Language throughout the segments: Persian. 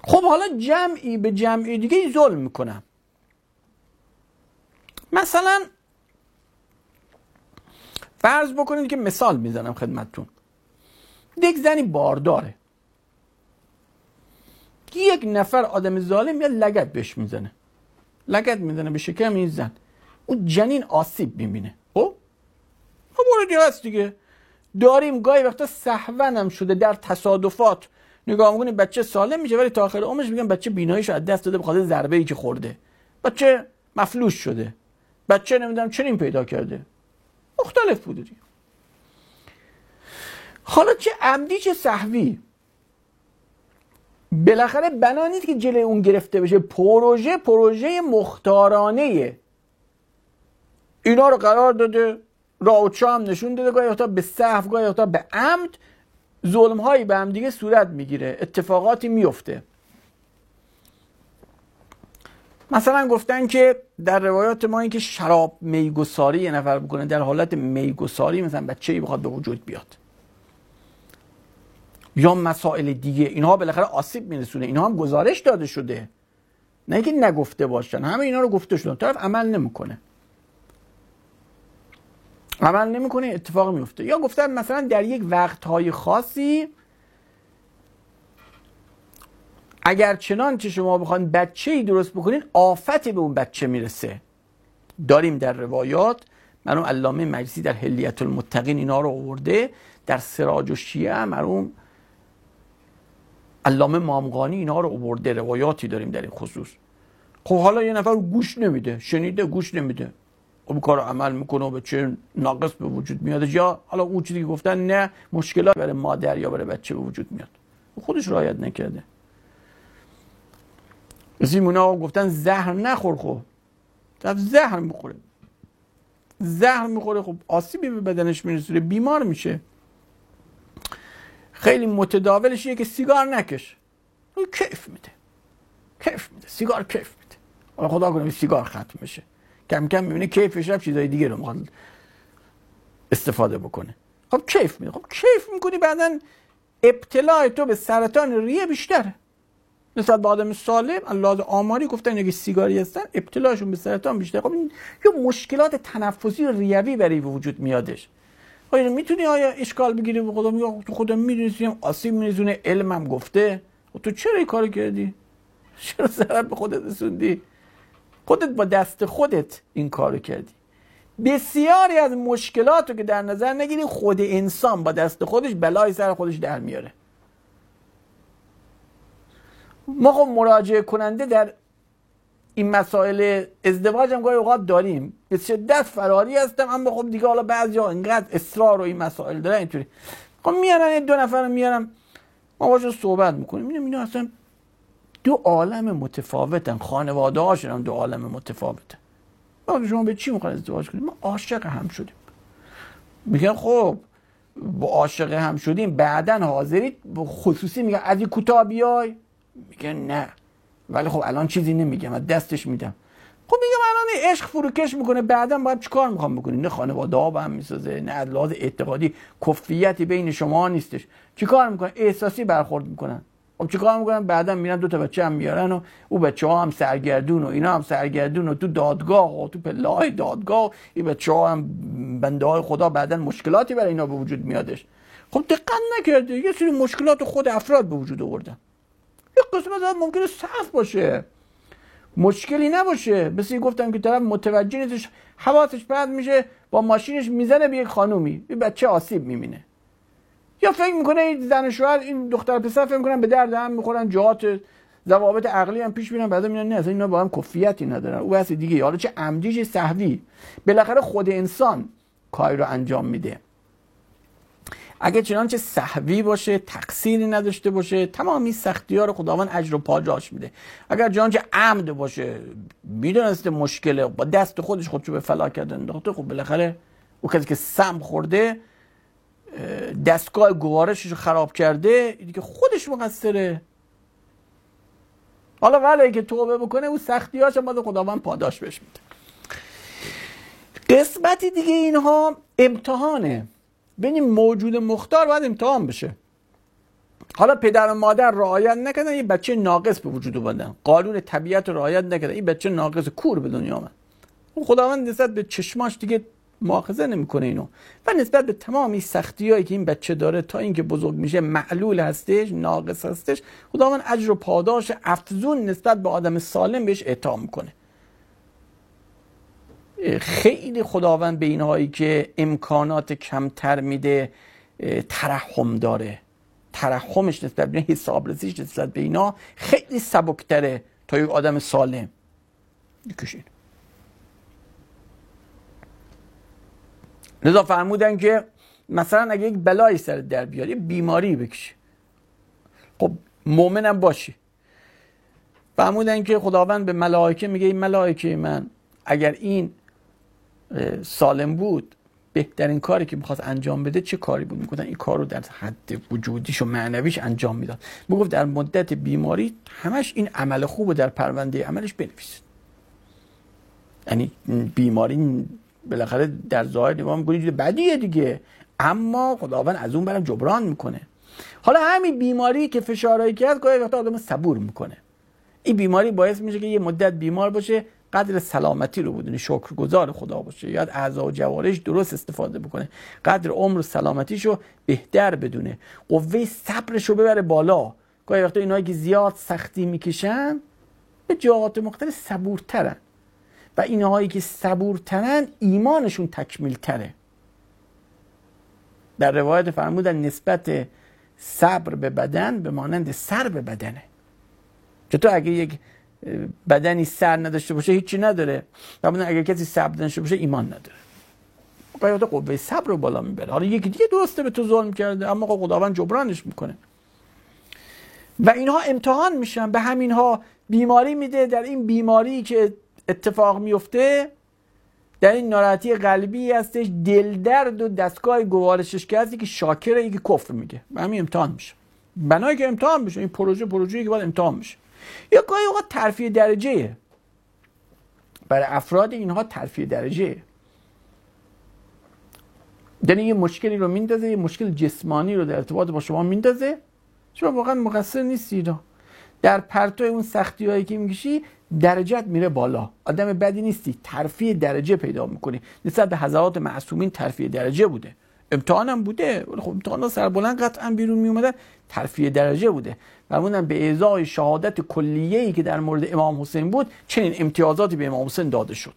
خب حالا جمعی به جمعی دیگه ظلم میکنم. مثلا فرض بکنید که مثال میزنم خدمتتون، یک زنی بارداره، یک نفر آدم ظالم یا لگد بهش میزنه، لگد میزنه به شکم این زن، اون جنین آسیب میبینه. خب موردی هست دیگه، داریم گاهی وقتا سهوا هم شده در تصادفات نگاه میکنیم بچه سالم میشه ولی تا آخر عمرش میگن بچه بیناییشو از دست داده به خاطر ضربه‌ای که خورده، بچه مفلوج شده، بچه نمیدونم چنین پیدا کرده، مختلف بوده دیگه. حالا چه عمدی چه سهوی، بالاخره بنا نیست که جلوی اون گرفته بشه. پروژه مختارانه اینا رو قرار داده، راه و چاه هم نشون داده، گاهی وقتا به سهو گاهی وقتا به عمد ظلم هایی به هم دیگه صورت میگیره، اتفاقاتی میفته. مثلا گفتن که در روایات ما این که شراب میگساری یه نفر بکنه، در حالت میگساری مثلا بچه‌ای بخواد به وجود بیاد یا مسائل دیگه، اینها بالاخره آسیب میرسونه. اینها هم گزارش داده شده، نه اینکه نگفته باشن، همه اینا رو گفته شده، طرف عمل نمیکنه اتفاق میفته. یا گفتن مثلا در یک وقتهای خاصی اگر چنانچه شما بخواید بچه‌ای درست بکنین آفتی به اون بچه میرسه. داریم در روایات، مرحوم علامه مجلسی در حلیة المتقین اینا رو آورده، در سراج الشیعه مرحوم علامه مامغانی اینا رو آورده، روایاتی داریم در این خصوص. خب حالا یه نفر گوش نمیده، شنیده گوش نمیده، خب کارو عمل میکنه و بچه ناقص به وجود میاد، یا حالا اون چیزی که گفتن نه مشکلات برای مادر یا برای بچه به وجود میاد، خودش رعایت نکرده. زیمونا گفتن زهر نخور، خب زهر میخوره خب آسیبی به بدنش میرسه، بیمار میشه. خیلی متداولش اینه که سیگار نکش، کیف میده سیگار کیف میده، حالا خدا کنه سیگار ختم بشه، کم کم میبینه کیفش رفت چیزای دیگه رو میخواد استفاده بکنه. خب کیف میده، خب کیف میکنی بعدن ابتلا تو به سرطان ریه بیشتره نسبت به آدم سالم. الله آماری گفتن اگه سیگاری هستن ابتلاشون به سرطان بیشتره. خب این یه مشکلات تنفسی و ریوی برای وجود میادش. آیا میتونی اشکال بگیری به خدا، میگه تو خودم میدونی آسیب میرسونه، علمم گفته، تو چرا این کارو کردی؟ چرا ضرر به خودت رسوندی؟ خودت با دست خودت این کارو کردی. بسیاری از مشکلاتو که در نظر نگیری خود انسان با دست خودش بلای سر خودش در میاره. ما خب مراجعه کننده در این مسائل ازدواج هم گاهی اوقات داریم، به شدت فراری هستم، اما خب دیگه حالا بعضیا اینقدر اصرار و این مسائل دارن اینطوری، خب میارن دو نفر رو میارم ما باشون صحبت میکنیم، میبینم اینا اصلا دو عالم متفاوتن، خانواده هاشون هم دو عالم متفاوتن. شما به چی میخواید ازدواج کنید؟ ما عاشق هم شدیم. میگن خب با عاشق هم شدیم بعدن حاضرید خصوصی میگن از این کوتاه بیای؟ میگن نه، ولی خب الان چیزی نمیگم، از دستش میدم. خب میگم الان عشق فروکش میکنه، بعدن باید چیکار میخوام بکنید؟ نه خانواده ها با هم میسازه، نه از لحاظ اعتقادی کفیتی بین شما نیستش، چیکار میکنن؟ احساسی برخورد میکنن. خب چیکار میکنن؟ بعدن میرن دو تا بچه هم میارن و او بچه ها هم سرگردون و اینا هم سرگردون و تو دادگاه و تو پله‌های دادگاه این بچه ها هم بنده های خدا بعدن مشکلاتی برای اینا به وجود میادش. خب دقت نکرده یه سری مشکلات خود افراد به وجود آوردن. یه قسمت از ممکنه صف باشه، مشکلی نباشه، مثل گفتم که طرف متوجه نیستش، حواسش پرت میشه با ماشینش میزنه به یک خانومی، این بچه آسیب میبینه، یا فکر میکنه این زن و شوهر این دختر پسر فکر میکنن به درد هم میخورن، جهات ضوابط عقلی هم پیش میرن، بعدا میگن نه اصلا اینا با هم کفیتی ندارن، او بحث دیگه. حالا چه عمدی چه سهوی، بالاخره خود انسان کاری رو انجام میده. اگه چنانچه سهوی باشه، تقصیری نداشته باشه، تمامی سختی‌ها رو خداوند اجر و پاداش میده. اگر چنانچه عمد باشه، میدونسته مشکله، با دست خودش خودشو به فلاکت انداخته، خب بالاخره او کسی که سم خورده دستگاه گوارشش رو خراب کرده دیگه خودش مقصره. حالا ولی که توبه بکنه او سختی‌هاش هم باید خداوند پاداش بهش میده. قسمتی دیگه اینها امتحانه. ببینیم موجود مختار باید امتحان بشه. حالا پدر و مادر رعایت نکردن، یه بچه ناقص به وجود اومدن، قانون طبیعت رو رعایت نکردن، این بچه ناقص کور به دنیا آمد. خداوند نسبت به چشماش دیگه مؤاخذه نمیکنه اینو، و نسبت به تمام این سختیایی که این بچه داره تا اینکه بزرگ میشه معلول هستش، ناقص هستش، خداوند اجر و پاداش افزون نسبت به آدم سالم بهش اعطا میکنه. خیلی خداوند به اینهایی که امکانات کمتر میده ترحم داره، ترحمش نسبت به حسابرسیش نسبت به اینا خیلی سبکتره تا یک آدم سالم. بکشین. لذا فرمودن که مثلا اگه یک بلایی سر در بیاری، بیماری بکشی، خب مؤمنم باشی. فرمودن که خداوند به ملائکه میگه این ملائکه من اگر این سالم بود بهترین کاری که میخواست انجام بده چه کاری بود؟ میگفتن این کار رو در حد وجودیش و معنویش انجام میداد. میگفت در مدت بیماری همش این عمل خوب در پرونده عملش بنویسید. یعنی بیماری بالاخره در ظاهر نگاه میکنید بدیه دیگه، اما خداوند از اون برم جبران میکنه. حالا همین بیماری که فشارهایی که هست گاهی وقتا آدم صبور میکنه. این بیماری باعث میشه که یه مدت بیمار باشه، قدر سلامتی رو بدونه، شکرگزار خدا باشه، یاد اعضا و جوارحش درست استفاده بکنه، قدر عمر و سلامتیش رو بهتر بدونه، قوه صبرش رو ببره بالا. گاهی وقتا اینایی که زیاد سختی میکشن به جهات مختلف صبورترن و اینهایی که صبورترن ایمانشون تکمیل تره. در روایت فرمودن نسبت صبر به بدن به مانند سر به بدنه. چطور اگه یک بدنی سر نداشته باشه هیچی نداره، فرمودن اگه کسی صبر نداشته باشه ایمان نداره. باید قوه صبر رو بالا میبره. حالا یکی دیگه درسته به تو ظلم کرده اما خداوند جبرانش میکنه و اینها امتحان میشن. به همینها بیماری میده. در این بیماری که اتفاق میفته، در این ناراحتی قلبی هستش، دل درد و دستگاه گوارشش که هستی که شاکره، یکی کفر میگه. و همین امتحان میشه. بنایی که امتحان میشه، این پروژه‌ای که باید امتحان میشه. یا گاهی اوقات ترفیع درجه برای افراد اینها، ترفیع درجه. یعنی یه مشکلی رو میندازه، یه مشکل جسمانی رو در ارتباط با شما میندازه، شما واقعا مقصر نیستید. در پرتو اون سختی‌هایی که میکشی درجت میره بالا، آدم بدی نیستی، ترفیع درجه پیدا میکنی. نسبت به حضرات معصومین ترفیع درجه بوده، امتحانم بوده. خب امتحانا سربلند قطعا بیرون میومدن، ترفیع درجه بوده. فرمودن به ازای شهادت کلیه‌ای که در مورد امام حسین بود چنین امتیازاتی به امام حسین داده شد.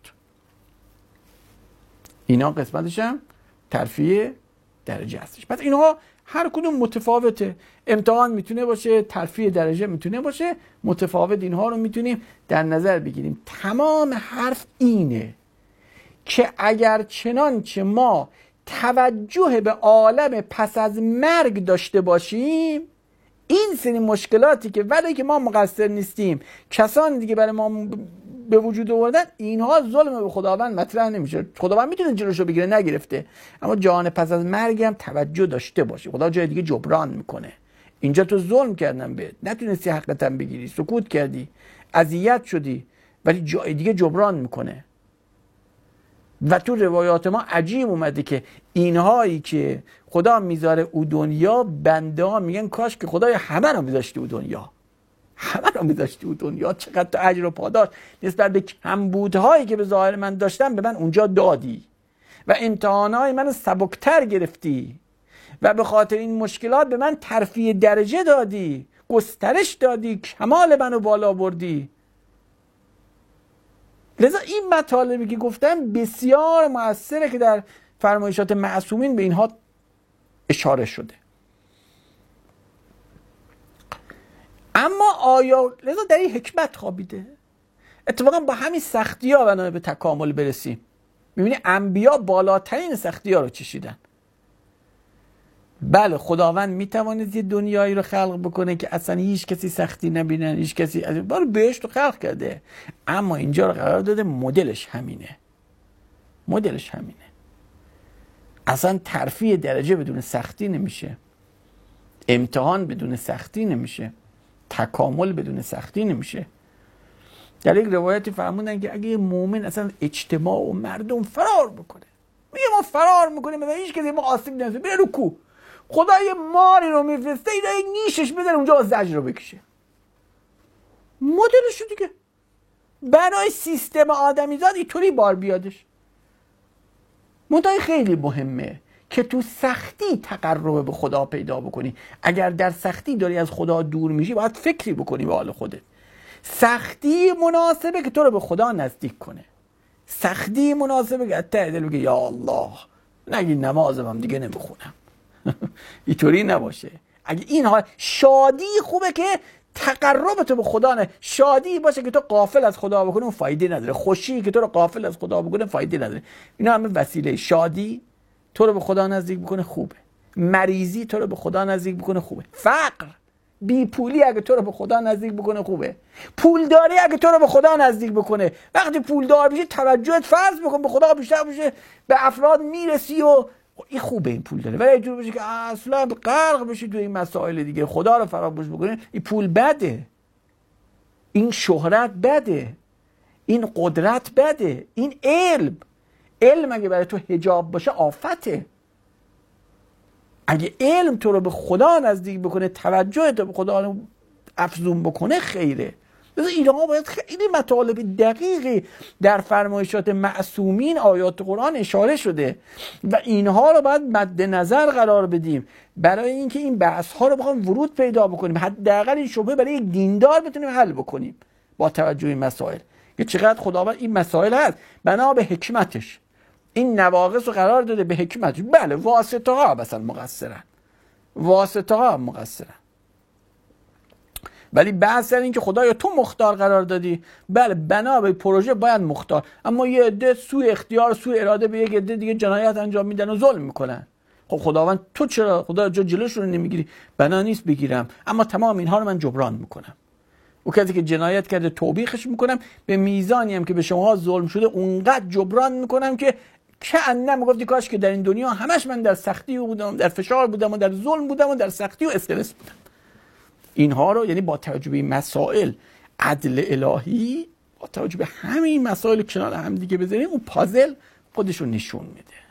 اینا قسمتش هم ترفیع درجه هستش. پس اینها هر کدوم متفاوته. امتحان میتونه باشه، ترفیع درجه میتونه باشه، متفاوت. اینها رو میتونیم در نظر بگیریم. تمام حرف اینه که اگر چنانچه ما توجه به عالم پس از مرگ داشته باشیم، این سری مشکلاتی که ولی که ما مقصر نیستیم، کسان دیگه برای ما به وجود آوردن، اینها ظلم به خداوند مطرح نمیشه. خداوند میتونه جلوشو بگیره، نگرفته، اما جان پس از مرگ هم توجه داشته باشه. خدا جای دیگه جبران میکنه. اینجا تو ظلم کردن بهت، نتونستی حقیقتا بگیری، سکوت کردی، اذیت شدی، ولی جای دیگه جبران میکنه. و تو روایات ما عجیب اومده که اینهایی که خدا میذاره او دنیا، بنده ها میگن کاش که خدای همه رو میذاشتی او دنیا، همه رو میذاشتی او دنیا. چقدر تو اجر و پاداش نسبت به کمبودهایی که به ظاهر من داشتم به من اونجا دادی و امتحانهای منو سبکتر گرفتی و به خاطر این مشکلات به من ترفیع درجه دادی، گسترش دادی، کمال منو بالا بردی. لذا این مطالبی که گفتم بسیار مؤثره که در فرمایشات معصومین به اینها اشاره شده. اما آیا لذا در این حکمت خوابیده؟ اتفاقا با همین سختی ها بنا به تکامل برسیم. میبینی انبیا بالاترین سختی ها رو چشیدن. بله خداوند میتواند یه دنیایی رو خلق بکنه که اصلا هیچ کسی سختی نبینن، هیچ کسی بار بهشت رو خلق کرده، اما اینجا رو قرار داده مدلش همینه. مدلش همینه. اصلا ترفیع درجه بدون سختی نمیشه، امتحان بدون سختی نمیشه، تکامل بدون سختی نمیشه. در یک روایتی فرمودن که اگه مومن اصلا اجتماع و مردم فرار بکنه، میگه ما فرار میکنیم و هیچ کسی ما آسیب نمیزنه، بره رو کوه، خدا یه ماری رو میفرسته این نیشش بدن اونجا زجر رو بکشه. مدلشو دیگه برای سیستم آدمیزاد اینطوری بار بیادش. منتها خیلی مهمه که تو سختی تقرب به خدا پیدا بکنی. اگر در سختی داری از خدا دور میشی باید فکری بکنی به حال خودت. سختی مناسبه که تو رو به خدا نزدیک کنه. سختی مناسبه که ته دل بگی یا الله نگی نمازم هم دیگه نمیخونم. اینطوری نباشه. اگه این حال شادی خوبه که تقرب تو به خدا نه. شادی باشه که تو غافل از خدا بکنی اون فایده نداره. خوشی که تو رو غافل از خدا بکنه فایده نداره. اینا همه وسیله. شادی تو رو به خدا نزدیک بکنه خوبه. مریضی تو رو به خدا نزدیک بکنه خوبه. فقر بی پولی اگه تو رو به خدا نزدیک بکنه خوبه. پولداری اگه تو رو به خدا نزدیک بکنه، وقتی پولدار بشی توجهت فرض بکن به خدا بیشتر بشه، به افراد میرسی و این خوبه این پول داره. ولی اینجور بشه که اصلا غرق بشی تو این مسائل دیگه، خدا رو فراموش بکنی، این پول بده، این شهرت بده، این قدرت بده، این علم اگه برای تو حجاب باشه آفته. اگه علم تو رو به خدا نزدیک بکنه، توجه تو به خدا رو افزون بکنه، خیره. اینها باید خیلی مطالب دقیقی در فرمایشات معصومین آیات قرآن اشاره شده و اینها رو باید مد نظر قرار بدیم برای اینکه این بحث ها رو بخوام ورود پیدا بکنیم، حداقل این شبهه برای یک دیندار بتونیم حل بکنیم با توجه این مسائل که چقدر خداوند این مسائل هست بنا به حکمتش این نواقص رو قرار داده به حکمتش. بله واسطه ها مثلا مقصرن، واسطه ها مقصرن، ولی بحث سر این که خدایا تو مختار قرار دادی، بله بنا به پروژه باید مختار، اما یه عده سوء اختیار سوء اراده به یک عده دیگه جنایت انجام میدن و ظلم میکنن. خب خداوند تو چرا خدا جلوشون رو نمیگیری؟ بنا نیست بگیرم، اما تمام اینها رو من جبران میکنم. او کسی که جنایت کرده توبیخش میکنم، به میزانی هم که به شما ظلم شده اونقدر جبران میکنم که انم گفتی کاش که در این دنیا همش من در سختی بودم، در فشار بودم و در ظلم بودم و در سختی و استرس بودم. اینها رو یعنی با توجه به این مسائل عدل الهی، با توجه به همین مسائل کنار هم دیگه بذاریم، اون پازل خودشون نشون میده.